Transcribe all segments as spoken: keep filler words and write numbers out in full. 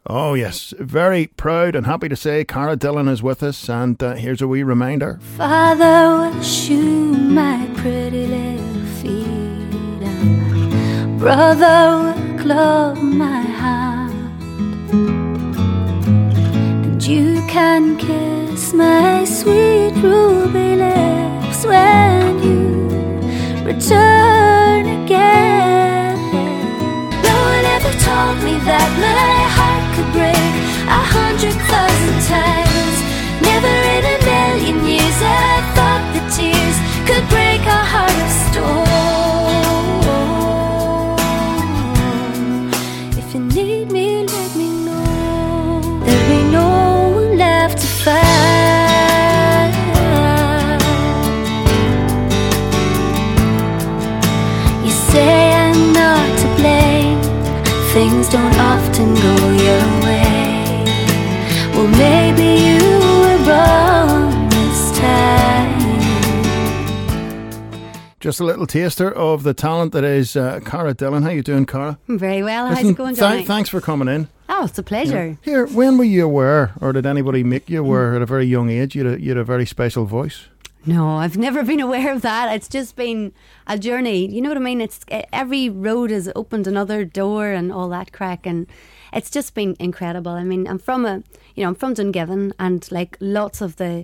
Oh yes, very proud and happy to say Cara Dillon is with us, and uh, here's a wee reminder. Father will shoe my pretty little feet, and brother will club my hand, and you can kiss my sweet ruby lips when you return again. No one ever told me that my heart could break a hundred thousand times. Never in a million years I thought that tears could break a heart of stone. If you need me, let me know. There'll be no one left to fight. You say I'm not to blame, things don't often go your way. Well, maybe you were wrong this time. Just a little taster of the talent that is uh, Cara Dillon. How you doing, Cara? I'm very well. How's Listen, it going, Johnny? th- thanks for coming in. Oh, it's a pleasure. Yeah. Here, when were you aware, or did anybody make you aware at a very young age you had a, you had a very special voice? No, I've never been aware of that. It's just been a journey. You know what I mean? It's every road has opened another door and all that crack, and it's just been incredible. I mean, I'm from a, you know, I'm from Dungiven, and like lots of the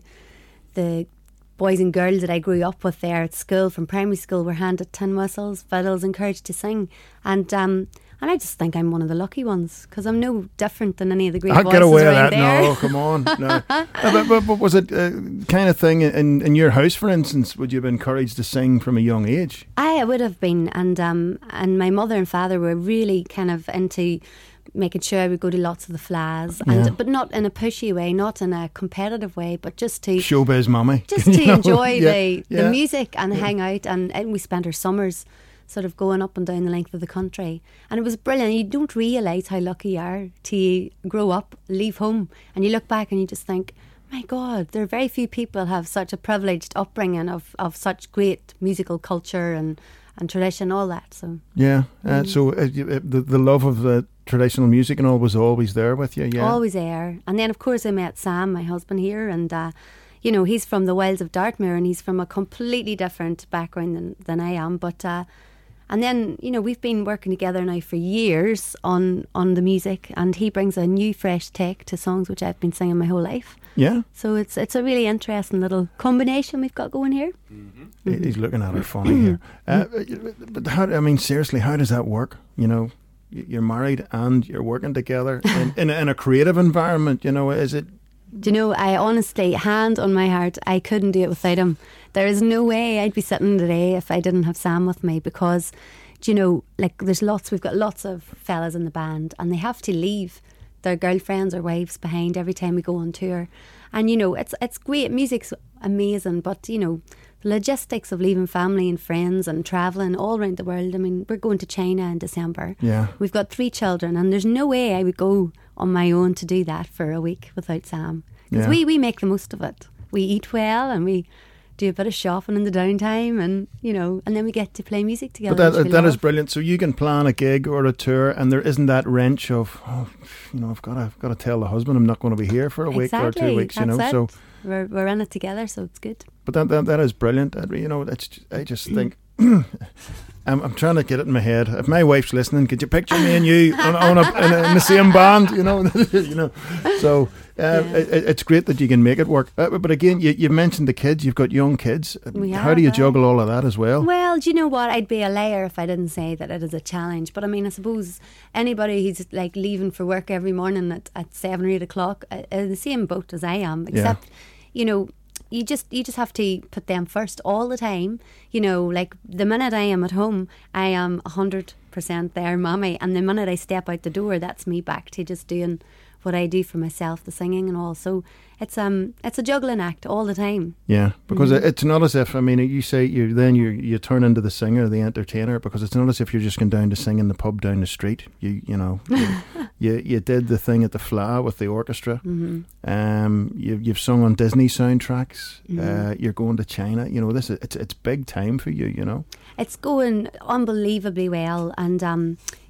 the boys and girls that I grew up with there at school, from primary school, were handed tin whistles, fiddles, encouraged to sing, and um. And I just think I'm one of the lucky ones, because I'm no different than any of the great I'll voices get away with around that. there. No, come on. No. uh, but, but, but was it uh, kind of thing in, in your house, for instance? Would you have been encouraged to sing from a young age? I would have been, and um, and my mother and father were really kind of into making sure I would go to lots of the flas, and Yeah. but not in a pushy way, not in a competitive way, but just to Showbiz mummy. just to You know? enjoy Yeah, the, yeah. the music and hang out, and, and we spent our summers sort of going up and down the length of the country, and it was brilliant. You don't realise how lucky you are to grow up, leave home, and you look back and you just think, my God, there are very few people have such a privileged upbringing of, of such great musical culture and, and tradition, all that. So Yeah, uh, so uh, you, uh, the, the love of the traditional music and all was always there with you, yeah? always there. And then of course I met Sam, my husband here, and uh, you know, he's from the wilds of Dartmoor, and he's from a completely different background than, than I am, but uh, and then, you know, we've been working together now for years on, on the music, and he brings a new fresh take to songs which I've been singing my whole life. Yeah? So it's it's a really interesting little combination we've got going here. Mm-hmm. He's looking at her funny here. Uh, but how, I mean, seriously, how does that work? You know, y- you're married and you're working together in, in, a, in a creative environment, you know, is it? Do you know, I honestly, hand on my heart, I couldn't do it without him. There is no way I'd be sitting today if I didn't have Sam with me, because, do you know, like there's lots, we've got lots of fellas in the band, and they have to leave their girlfriends or wives behind every time we go on tour. And, you know, it's it's great, music's amazing, but, you know, the logistics of leaving family and friends and travelling all around the world. I mean, we're going to China in December. Yeah. We've got three children, and there's no way I would go on my own to do that for a week without Sam. Because Yeah. we, we make the most of it. We eat well, and we do a bit of shopping in the downtime, and, you know, and then we get to play music together. But which that we that is love. brilliant. So you can plan a gig or a tour, and there isn't that wrench of, oh, you know, I've got to, I've got to tell the husband I'm not going to be here for a week or Exactly, two weeks, you that's know. it. So, We're, we're in it together, so it's good. but that that, that is brilliant. I, you know, it's just, I just think. I'm, I'm trying to get it in my head. If my wife's listening, could you picture me and you on, on a, in, a, in the same band? You know, you know. So uh, Yeah. it, it's great that you can make it work. Uh, but again, you, you've mentioned the kids. You've got young kids. We How have, do you uh, juggle all of that as well? Well, do you know what? I'd be a liar if I didn't say that it is a challenge. But I mean, I suppose anybody who's like leaving for work every morning at, at seven or eight o'clock uh, is in the same boat as I am. Except, you know, you just you just have to put them first all the time. You know, like the minute I am at home, I am a hundred percent there, mommy, and the minute I step out the door, that's me back to just doing what I do for myself, the singing and all. So it's um it's a juggling act all the time. Yeah, because Mm-hmm. it's not as if, I mean, you say you then you you turn into the singer, the entertainer, because it's not as if you're just going down to sing in the pub down the street. You you know, you, you, you did the thing at the F L A with the orchestra. Mm-hmm. Um, you, you've sung on Disney soundtracks. Mm-hmm. Uh, you're going to China. You know, this is it's it's big time for you. You know. It's going unbelievably well, and um,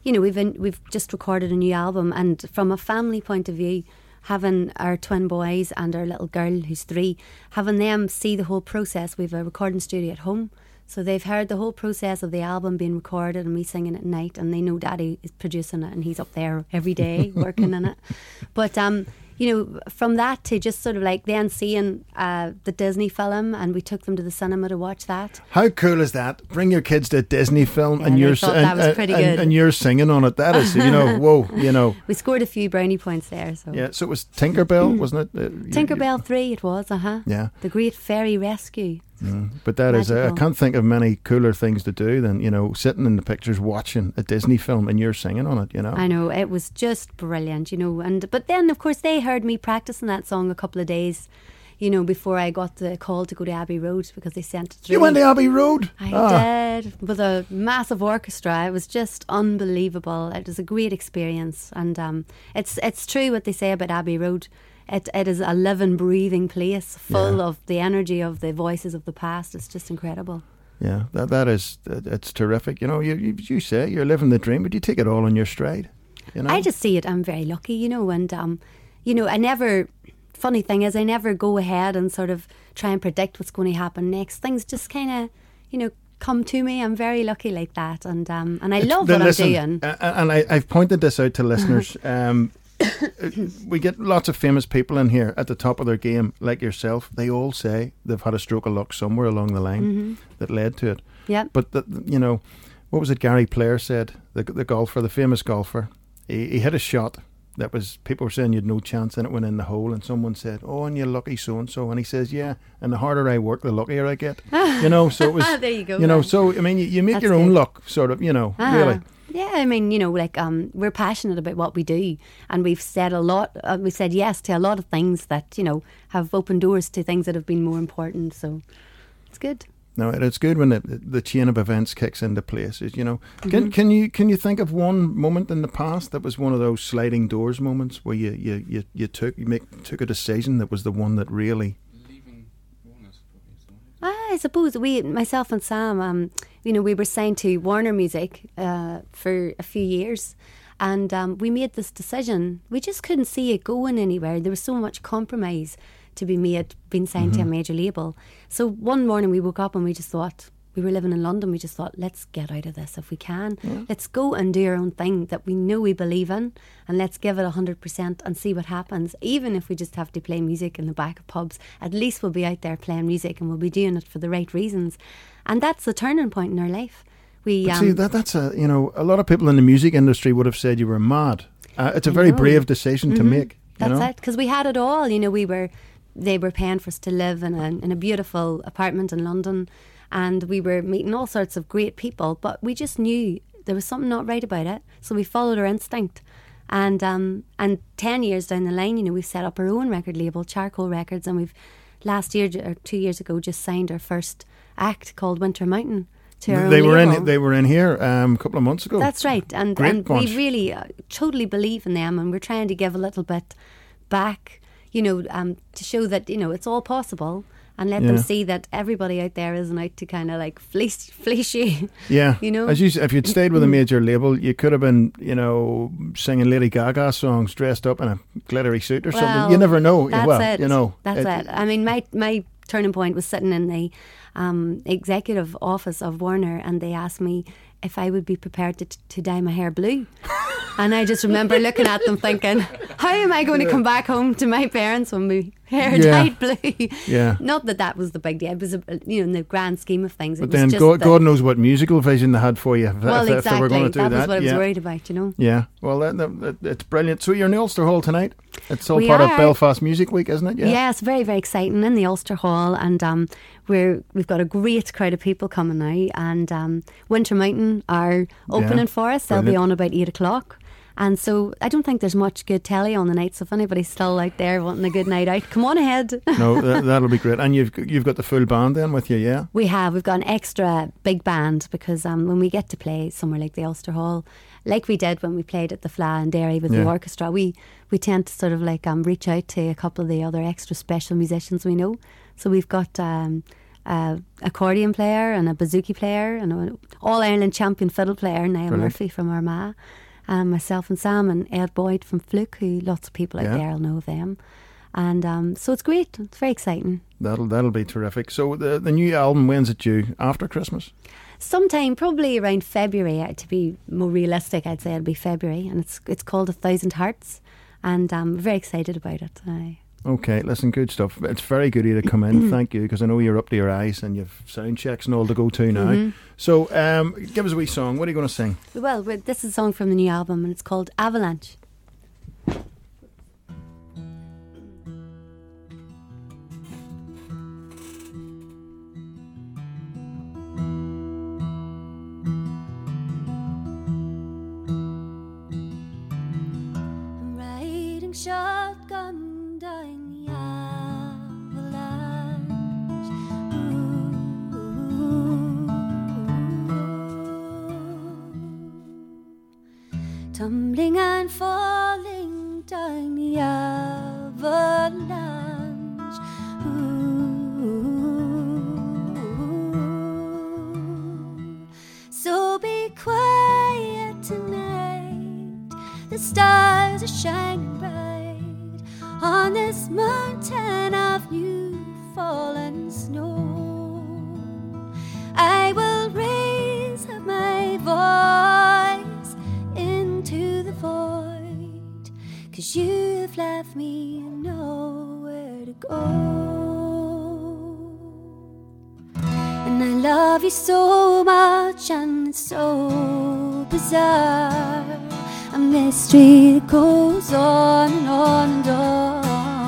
you know, we've been, we've just recorded a new album, and from a family point of view, having our twin boys and our little girl who's three, having them see the whole process. We've a recording studio at home, so they've heard the whole process of the album being recorded and me singing at night, and they know Daddy is producing it and he's up there every day working in it. But um you know, from that to just sort of like then seeing uh, the Disney film, and we took them to the cinema to watch that. How cool is that? Bring your kids to a Disney film, yeah, and you're thought and, that was pretty and, good. and you're singing on it. That is, you know, whoa, you know. We scored a few brownie points there. So yeah, so it was Tinkerbell, wasn't it? Uh, Tinkerbell you, three, it was. Uh huh. Yeah, the Great Fairy Rescue. Mm, but that Magical. is, uh, I can't think of many cooler things to do than, you know, sitting in the pictures watching a Disney film and you're singing on it, you know. I know, it was just brilliant, you know. And but then, of course, they heard me practicing that song a couple of days, you know, before I got the call to go to Abbey Road, because they sent it through. You went to Abbey Road? I ah. did, with a massive orchestra. It was just unbelievable. It was a great experience. And um, it's it's true what they say about Abbey Road. It it is a living, breathing place full yeah. of the energy of the voices of the past. It's just incredible. Yeah, that that is it's terrific. You know, you you, you say you're living the dream, but you take it all on your stride. You know, I just see it. I'm very lucky, you know, and um, you know, I never. Funny thing is, I never go ahead and sort of try and predict what's going to happen next. Things just kind of, you know, come to me. I'm very lucky like that, and um, and I it's, love what listen, I'm doing. Uh, and I, I've pointed this out to listeners. um. We get lots of famous people in here at the top of their game, like yourself. They all say they've had a stroke of luck somewhere along the line mm-hmm. that led to it. Yeah. But the, you know, what was it? Gary Player said, the the golfer, the famous golfer. He, he hit a shot that was, people were saying you had no chance, and it went in the hole. And someone said, "Oh, and you're lucky, so and so." And he says, "Yeah, and the harder I work, the luckier I get." You know, so it was. There you go. You know, so I mean, you, you make That's your own good. luck, sort of. You know, ah. really. Yeah, I mean, you know, like um, we're passionate about what we do, and we've said a lot. Uh, we said yes to a lot of things that, you know, have opened doors to things that have been more important. So it's good. No, it's good when the, the chain of events kicks into place. You know, mm-hmm. can can you can you think of one moment in the past that was one of those sliding doors moments where you you, you, you took you make took a decision that was the one that really. I suppose we, myself and Sam, um, you know, we were signed to Warner Music uh, for a few years, and um, we made this decision. We just couldn't see it going anywhere. There was so much compromise to be made being signed mm-hmm. to a major label. So one morning we woke up and we just thought, we were living in London, we just thought, let's get out of this if we can. Yeah. Let's go and do our own thing that we know we believe in, and let's give it one hundred percent and see what happens. Even if we just have to play music in the back of pubs, at least we'll be out there playing music, and we'll be doing it for the right reasons. And that's the turning point in our life. We um, see, that that's a, you know, a lot of people in the music industry would have said you were mad. Uh, it's a I very know. brave decision mm-hmm. to make. That's you know? it, because we had it all. You know, we were, they were paying for us to live in a, in a beautiful apartment in London. And we were meeting all sorts of great people, but we just knew there was something not right about it. So we followed our instinct. And um, and ten years down the line, you know, we've set up our own record label, Charcoal Records, and we've last year or two years ago just signed our first act called Winter Mountain to our they own were label. in they were in here um, a couple of months ago. That's right, and Great and bunch. we really uh, totally believe in them, and we're trying to give a little bit back, you know, um, to show that, you know, it's all possible. And let yeah. them see that everybody out there isn't out to kind of like fleece, fleece you. Yeah, you know. As you, if you'd stayed with a major label, you could have been, you know, singing Lady Gaga songs, dressed up in a glittery suit or well, something. You never know. That's well, it. You know, that's it, it. I mean, my my turning point was sitting in the um, executive office of Warner, and they asked me if I would be prepared to to dye my hair blue. And I just remember looking at them thinking, how am I going to come back home to my parents when my hair yeah. dyed blue? Yeah. Not that that was the big deal. It was, a, you know, in the grand scheme of things. But it then was just God, that, God knows what musical vision they had for you. If, well, if, exactly. if they were going to do that. that. was what I was yeah. worried about, you know. Yeah. Well, that, that, that, it's brilliant. So you're in the Ulster Hall tonight. It's all we part are. of Belfast Music Week, isn't it? Yeah. yeah, it's very, very exciting in the Ulster Hall, and um, we're we've got a great crowd of people coming now. And um, Winter Mountain are opening yeah. for us. They'll Brilliant. be on about eight o'clock. And so I don't think there's much good telly on the night. So if anybody's still out there wanting a good night out, come on ahead. No, that, that'll be great. And you've you've got the full band then with you, yeah? We have. We've got an extra big band because um, when we get to play somewhere like the Ulster Hall, like we did when we played at the Fla and Derry with yeah. the orchestra, we, we tend to sort of like um, reach out to a couple of the other extra special musicians we know. So we've got um, uh, accordion player and a bouzouki player and an All-Ireland champion fiddle player, Niall Brilliant. Murphy from Armagh, and myself and Sam and Ed Boyd from Fluke, who lots of people out Yeah. there will know of them. And um, so it's great. It's very exciting. That'll that'll be terrific. So the the new album, when's it due? After Christmas? Sometime, probably around February. uh, To be more realistic, I'd say it'll be February, and it's it's called A Thousand Hearts, and I'm very excited about it. I, Okay, listen, good stuff. It's very good of you to come in. Thank you, because I know you're up to your eyes and you've sound checks and all to go to now. Mhm. So, um, give us a wee song. What are you going to sing? Well, well, this is a song from the new album, and it's called Avalanche. I'm riding shotgun down the avalanche. Ooh. Tumbling and falling down the avalanche. Ooh. So be quiet tonight. The stars are shining bright on this mountain of new fallen snow. I will raise up my voice into the void, 'cause you've left me nowhere to go. And I love you so much, and it's so bizarre, a mystery that goes on and on and on.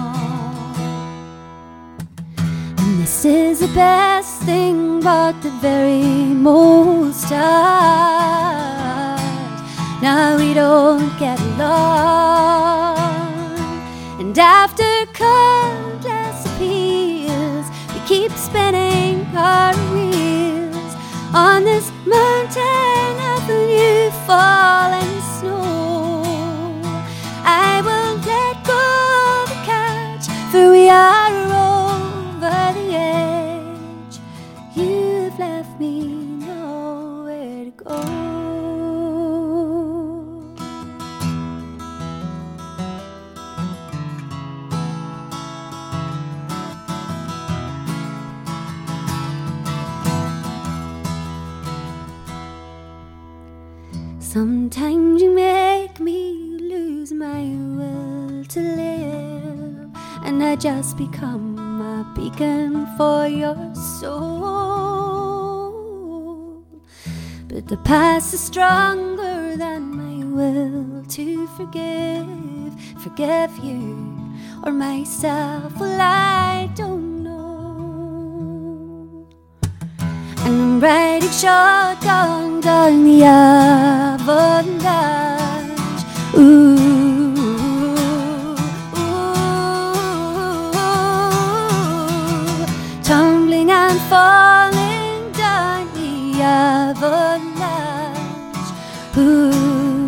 And this is the best thing, but the very most hard. Now we don't get along, and after countless appeals, we keep spinning our wheels on this mountain of the new fallen snow. I will let go of the catch, for we are over the edge. You've left me nowhere to go. Sometimes you make me lose my will to live, and I just become a beacon for your soul. But the past is stronger than my will to forgive, forgive you or myself. Well, I don't know. And I'm riding shotgun down the avalanche. Ooh, ooh, tumbling and falling down the avalanche. Ooh,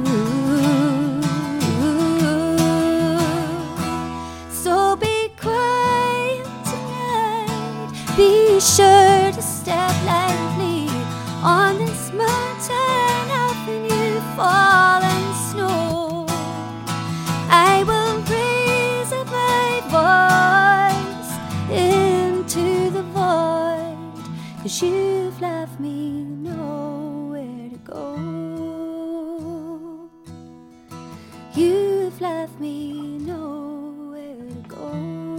so be quiet tonight. Be sure to step lightly on this mountain of the new fallen snow. I will raise up my voice into the void, 'cause you've left me nowhere to go. You've left me nowhere to go.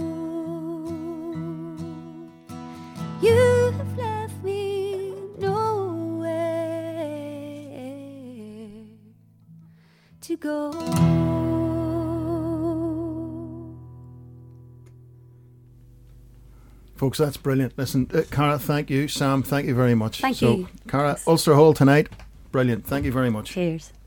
You have left me nowhere to go. Folks, that's brilliant. Listen, uh, Cara, thank you. Sam, thank you very much. Thank so, you. Cara, Ulster Hall tonight. Brilliant. Thank you very much. Cheers.